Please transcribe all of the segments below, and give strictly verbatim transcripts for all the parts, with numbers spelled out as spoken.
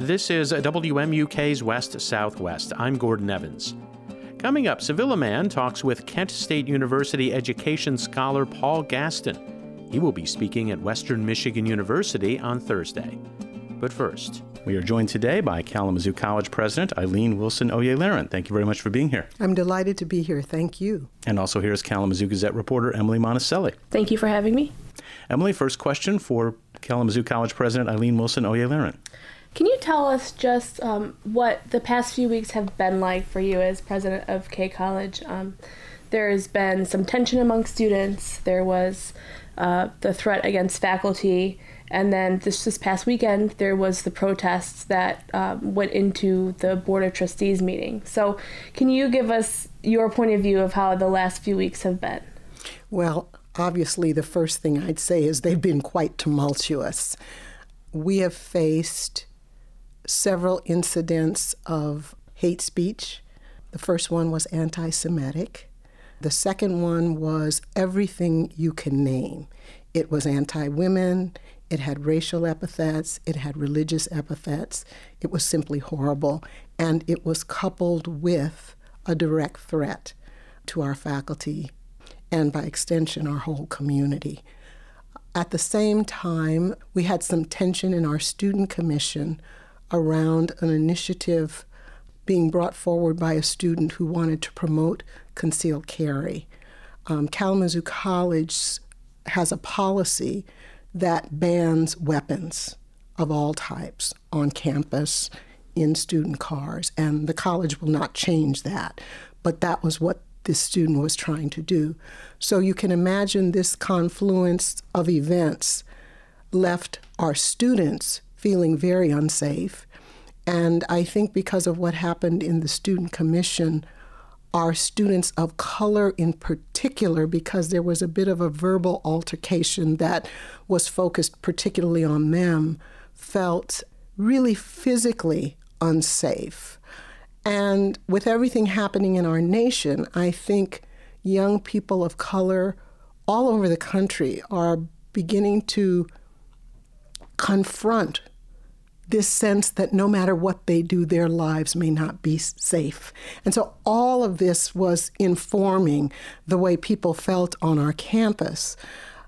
This is W M U K's West Southwest. I'm Gordon Evans. Coming up, Sevilla Man talks with Kent State University education scholar Paul Gaston. He will be speaking at Western Michigan University on Thursday. But first, we are joined today by Kalamazoo College President Eileen Wilson Oyeleren. Thank you very much for being here. I'm delighted to be here. Thank you. And also here is Kalamazoo Gazette reporter Emily Monticelli. Thank you for having me. Emily, first question for Kalamazoo College President Eileen Wilson Oyeleren. Can you tell us just um, what the past few weeks have been like for you as president of K College? Um, there's been some tension among students. There was uh, the threat against faculty. And then this, this past weekend, there was the protests that um, went into the Board of Trustees meeting. So can you give us your point of view of how the last few weeks have been? Well, obviously, the first thing I'd say is they've been quite tumultuous. We have faced several incidents of hate speech. The first one was anti-Semitic. The second one was everything you can name. It was anti-women. It had racial epithets. It had religious epithets. It was simply horrible. And it was coupled with a direct threat to our faculty and, by extension, our whole community. At the same time, we had some tension in our student commission around an initiative being brought forward by a student who wanted to promote concealed carry. Um, Kalamazoo College has a policy that bans weapons of all types on campus in student cars, and the college will not change that. But that was what this student was trying to do. So you can imagine this confluence of events left our students feeling very unsafe. And I think because of what happened in the student commission, our students of color in particular, because there was a bit of a verbal altercation that was focused particularly on them, felt really physically unsafe. And with everything happening in our nation, I think young people of color all over the country are beginning to confront this sense that no matter what they do, their lives may not be safe. And so all of this was informing the way people felt on our campus.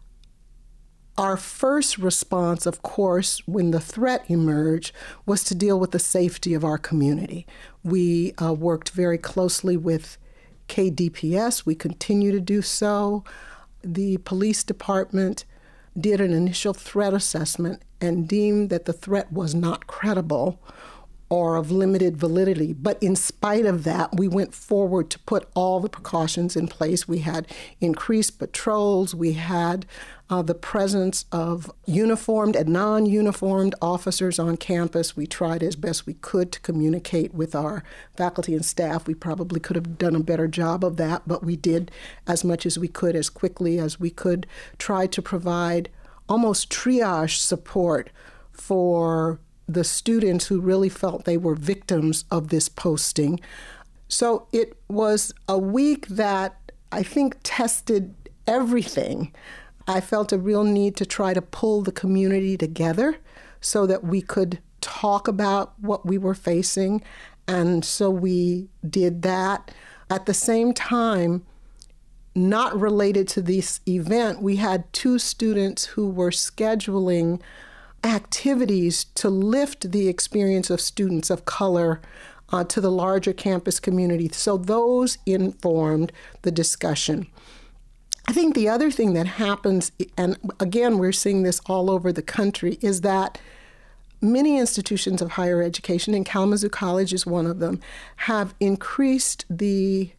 Our first response, of course, when the threat emerged, was to deal with the safety of our community. We uh, worked very closely with K D P S. We continue to do so. The police department did an initial threat assessment and deemed that the threat was not credible or of limited validity. But in spite of that, we went forward to put all the precautions in place. We had increased patrols. We had uh, the presence of uniformed and non-uniformed officers on campus. We tried as best we could to communicate with our faculty and staff. We probably could have done a better job of that, but we did as much as we could, as quickly as we could, try to provide almost triage support for the students who really felt they were victims of this posting. So it was a week that I think tested everything. I felt a real need to try to pull the community together so that we could talk about what we were facing. And so we did that. At the same time, not related to this event, we had two students who were scheduling activities to lift the experience of students of color uh, to the larger campus community. So those informed the discussion. I think the other thing that happens, and again, we're seeing this all over the country, is that many institutions of higher education, and Kalamazoo College is one of them, have increased the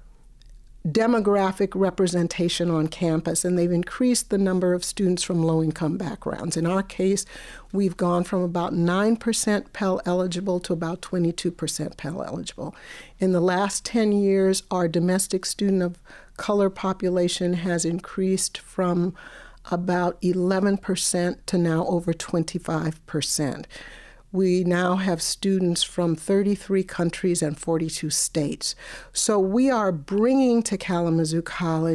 demographic representation on campus, and they've increased the number of students from low-income backgrounds. In our case, we've gone from about nine percent Pell eligible to about twenty-two percent Pell eligible. In the last ten years, our domestic student of color population has increased from about eleven percent to now over twenty-five percent. We now have students from thirty-three countries and forty-two states. So we are bringing to Kalamazoo College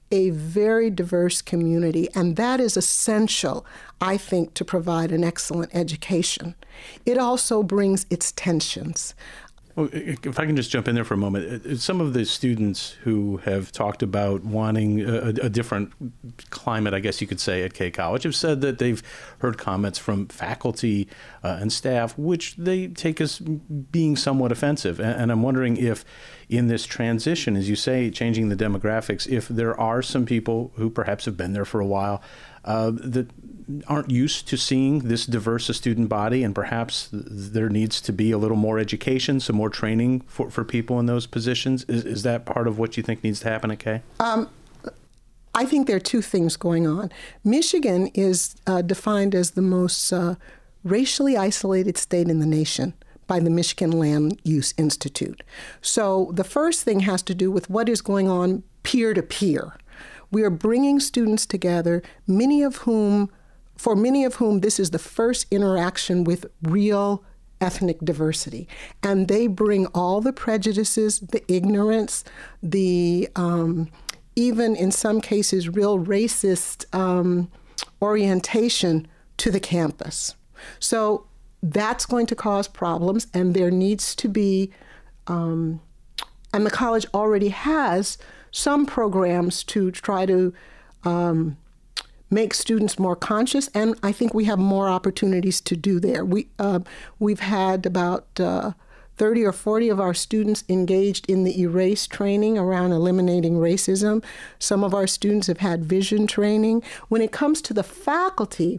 a very diverse community, and that is essential, I think, to provide an excellent education. It also brings its tensions. Well, if I can just jump in there for a moment, some of the students who have talked about wanting a, a different climate, I guess you could say, at K College have said that they've heard comments from faculty uh, and staff, which they take as being somewhat offensive. And, and I'm wondering if in this transition, as you say, changing the demographics, if there are some people who perhaps have been there for a while uh, that aren't used to seeing this diverse a student body, and perhaps there needs to be a little more education, some more training for, for people in those positions. Is, is that part of what you think needs to happen at K? Um, I think there are two things going on. Michigan is uh, defined as the most uh, racially isolated state in the nation by the Michigan Land Use Institute. So the first thing has to do with what is going on peer-to-peer. We are bringing students together, many of whom For many of whom this is the first interaction with real ethnic diversity. And they bring all the prejudices, the ignorance, the um, even in some cases real racist um, orientation to the campus. So that's going to cause problems, and there needs to be, um, and the college already has some programs to try to um, make students more conscious, and I think we have more opportunities to do there. We, uh, we've had about uh, thirty or forty of our students engaged in the ERASE training around eliminating racism. Some of our students have had vision training. When it comes to the faculty,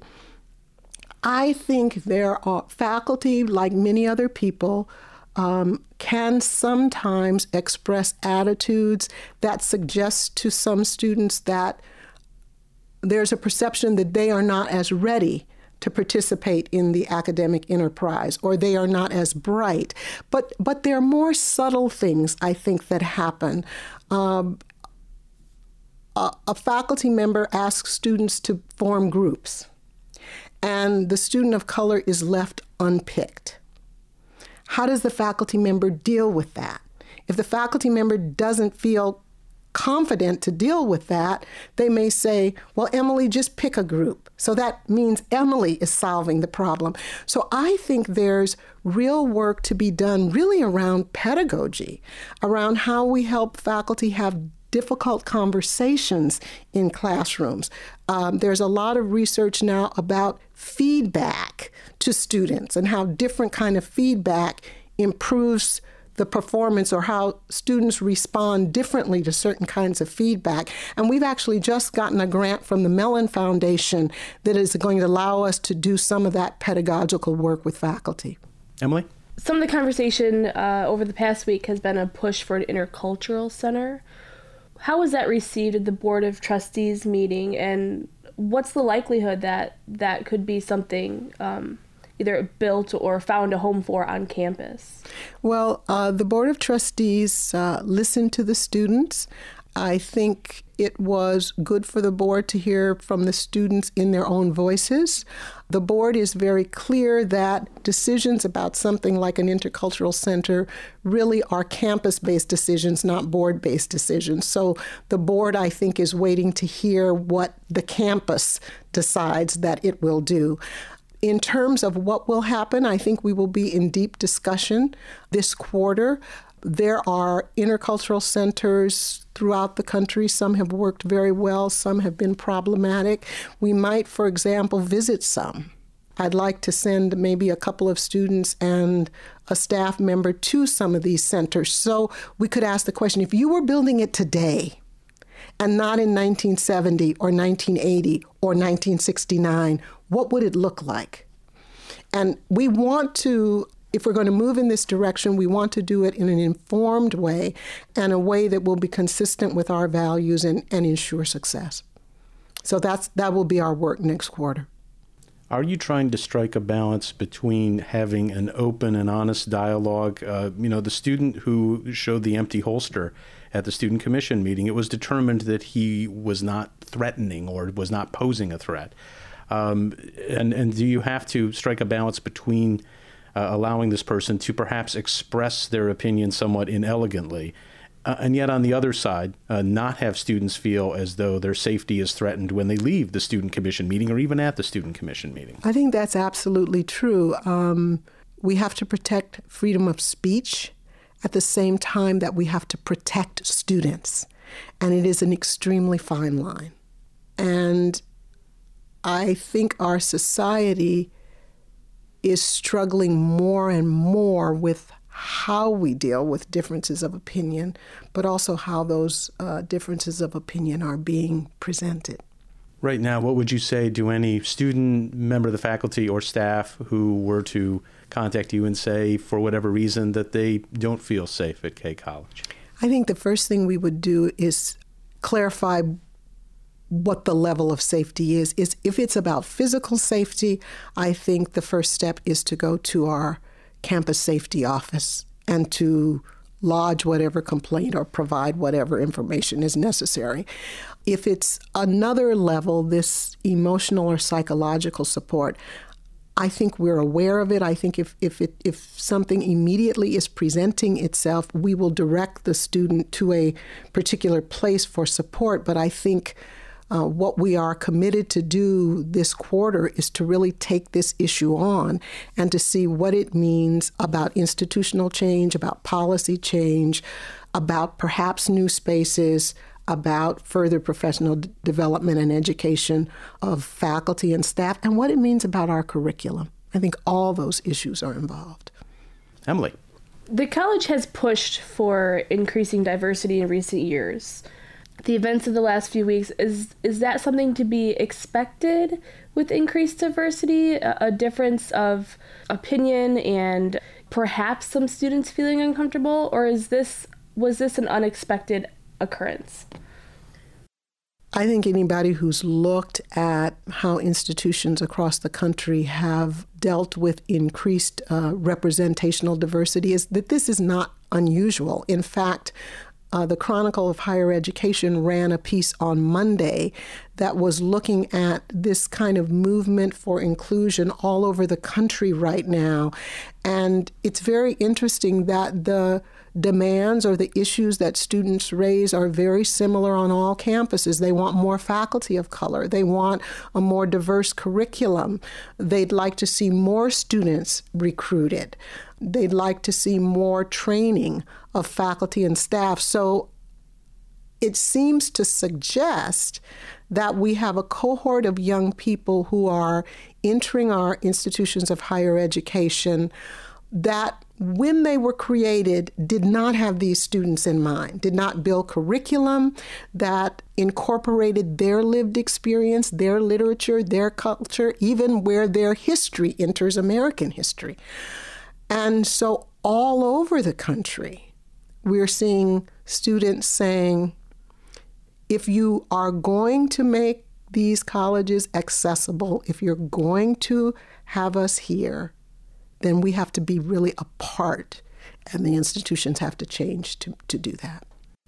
I think there are faculty, like many other people, um, can sometimes express attitudes that suggest to some students that there's a perception that they are not as ready to participate in the academic enterprise, or they are not as bright. But but there are more subtle things, I think, that happen. Um, a, a faculty member asks students to form groups, and the student of color is left unpicked. How does the faculty member deal with that? If the faculty member doesn't feel confident to deal with that, they may say, well, Emily, just pick a group. So that means Emily is solving the problem. So I think there's real work to be done really around pedagogy, around how we help faculty have difficult conversations in classrooms. Um, there's a lot of research now about feedback to students and how different kind of feedback improves the performance, or how students respond differently to certain kinds of feedback. And we've actually just gotten a grant from the Mellon Foundation that is going to allow us to do some of that pedagogical work with faculty. Emily? Some of the conversation uh, over the past week has been a push for an intercultural center. How was that received at the Board of Trustees meeting, and what's the likelihood that that could be something um, either built or found a home for on campus? Well, uh, the Board of Trustees uh, listened to the students. I think it was good for the board to hear from the students in their own voices. The board is very clear that decisions about something like an intercultural center really are campus-based decisions, not board-based decisions. So the board, I think, is waiting to hear what the campus decides that it will do. In terms of what will happen, I think we will be in deep discussion this quarter. There are intercultural centers throughout the country. Some have worked very well. Some have been problematic. We might, for example, visit some. I'd like to send maybe a couple of students and a staff member to some of these centers so we could ask the question, if you were building it today and not in nineteen seventy or nineteen eighty or nineteen sixty-nine, what would it look like? And we want to, if we're going to move in this direction, we want to do it in an informed way and a way that will be consistent with our values and, and ensure success. So that's that will be our work next quarter. Are you trying to strike a balance between having an open and honest dialogue? Uh, you know, the student who showed the empty holster at the student commission meeting, it was determined that he was not threatening or was not posing a threat. Um, and, and do you have to strike a balance between uh, allowing this person to perhaps express their opinion somewhat inelegantly Uh, and yet on the other side, uh, not have students feel as though their safety is threatened when they leave the student commission meeting or even at the student commission meeting. I think that's absolutely true. Um, we have to protect freedom of speech at the same time that we have to protect students. And it is an extremely fine line. And I think our society is struggling more and more with how we deal with differences of opinion, but also how those uh, differences of opinion are being presented. Right now, what would you say to any student, member of the faculty, or staff who were to contact you and say, for whatever reason, that they don't feel safe at K College? I think the first thing we would do is clarify what the level of safety is. Is if it's about physical safety, I think the first step is to go to our campus safety office and to lodge whatever complaint or provide whatever information is necessary. If it's another level, this emotional or psychological support, I think we're aware of it. I think if if it, if something immediately is presenting itself, we will direct the student to a particular place for support. But I think Uh, what we are committed to do this quarter is to really take this issue on and to see what it means about institutional change, about policy change, about perhaps new spaces, about further professional d- development and education of faculty and staff, and what it means about our curriculum. I think all those issues are involved. Emily. The college has pushed for increasing diversity in recent years. The events of the last few weeks, is is that something to be expected with increased diversity, a, a difference of opinion and perhaps some students feeling uncomfortable, or is this was this an unexpected occurrence? I think anybody who's looked at how institutions across the country have dealt with increased uh, representational diversity is that this is not unusual. In fact, Uh, the Chronicle of Higher Education ran a piece on Monday that was looking at this kind of movement for inclusion all over the country right now. And it's very interesting that the demands or the issues that students raise are very similar on all campuses. They want more faculty of color. They want a more diverse curriculum. They'd like to see more students recruited. They'd like to see more training of faculty and staff. So it seems to suggest that we have a cohort of young people who are entering our institutions of higher education that when they were created did not have these students in mind, did not build curriculum that incorporated their lived experience, their literature, their culture, even where their history enters American history. And so all over the country, we're seeing students saying, if you are going to make these colleges accessible, if you're going to have us here, then we have to be really a part, and the institutions have to change to, to do that.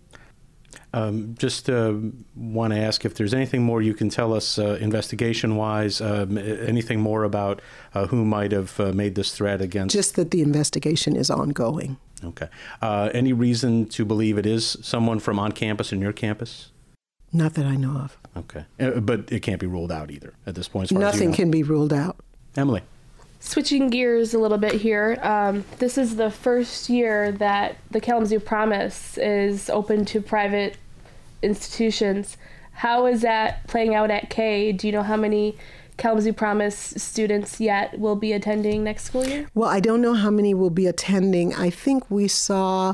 Um, just uh, want to ask if there's anything more you can tell us uh, investigation-wise, um, anything more about uh, who might have uh, made this threat against... Just that the investigation is ongoing. Okay. Uh, any reason to believe it is someone from on campus in your campus? Not that I know of. Okay. Uh, but it can't be ruled out either at this point? As far Nothing as you know. can be ruled out. Emily. Switching gears a little bit here, um, this is the first year that the Kalamazoo Promise is open to private institutions. How is that playing out at K? Do you know how many Kalamazoo Promise students yet will be attending next school year? Well, I don't know how many will be attending. I think we saw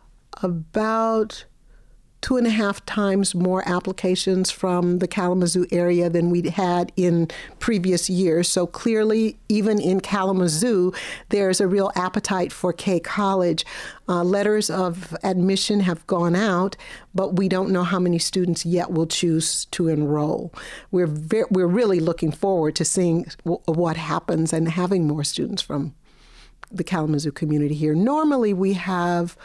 about two and a half times more applications from the Kalamazoo area than we'd had in previous years. So clearly, even in Kalamazoo, there's a real appetite for K College. Uh, letters of admission have gone out, but we don't know how many students yet will choose to enroll. We're ve- we're really looking forward to seeing w- what happens and having more students from the Kalamazoo community here. Normally, we have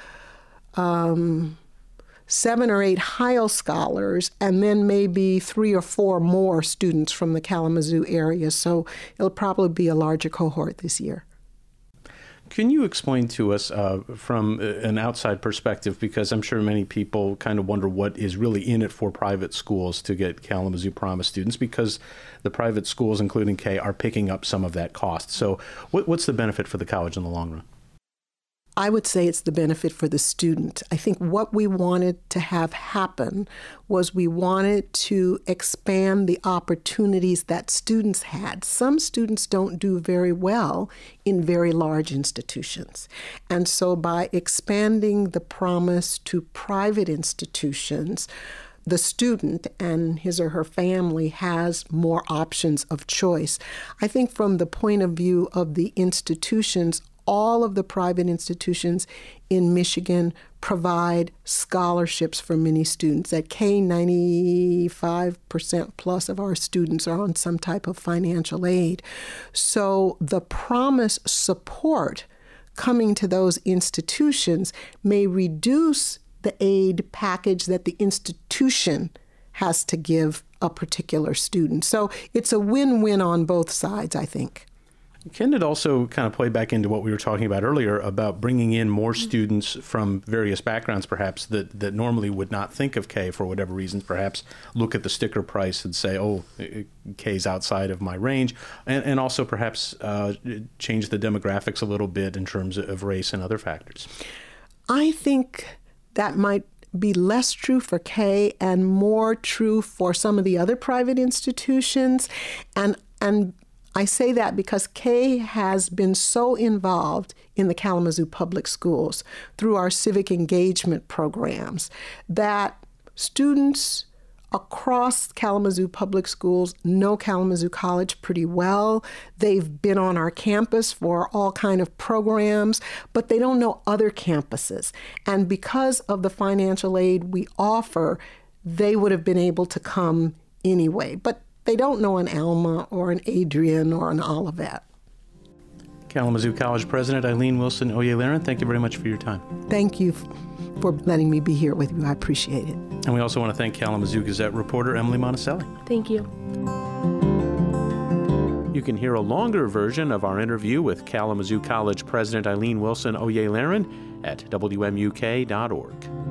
Um, seven or eight Heil scholars, and then maybe three or four more students from the Kalamazoo area. So it'll probably be a larger cohort this year. Can you explain to us uh, from an outside perspective, because I'm sure many people kind of wonder what is really in it for private schools to get Kalamazoo Promise students, because the private schools, including K, are picking up some of that cost. So what, what's the benefit for the college in the long run? I would say it's the benefit for the student. I think what we wanted to have happen was we wanted to expand the opportunities that students had. Some students don't do very well in very large institutions. And so by expanding the promise to private institutions, the student and his or her family has more options of choice. I think from the point of view of the institutions, all of the private institutions in Michigan provide scholarships for many students. At K, ninety-five percent plus of our students are on some type of financial aid. So the promise support coming to those institutions may reduce the aid package that the institution has to give a particular student. So it's a win-win on both sides, I think. Can it also kind of play back into what we were talking about earlier about bringing in more students from various backgrounds, perhaps, that, that normally would not think of K for whatever reasons, perhaps look at the sticker price and say, oh, K's outside of my range, and, and also perhaps uh, change the demographics a little bit in terms of race and other factors? I think that might be less true for K and more true for some of the other private institutions. And and I say that because K has been so involved in the Kalamazoo Public Schools through our civic engagement programs that students across Kalamazoo Public Schools know Kalamazoo College pretty well. They've been on our campus for all kind of programs, but they don't know other campuses. And because of the financial aid we offer, they would have been able to come anyway. But they don't know an Alma or an Adrian or an Olivet. Kalamazoo College President Eileen Wilson Oyelaren, thank you very much for your time. Thank you for letting me be here with you. I appreciate it. And we also want to thank Kalamazoo Gazette reporter Emily Monticelli. Thank you. You can hear a longer version of our interview with Kalamazoo College President Eileen Wilson Oyelaren at W M U K dot org.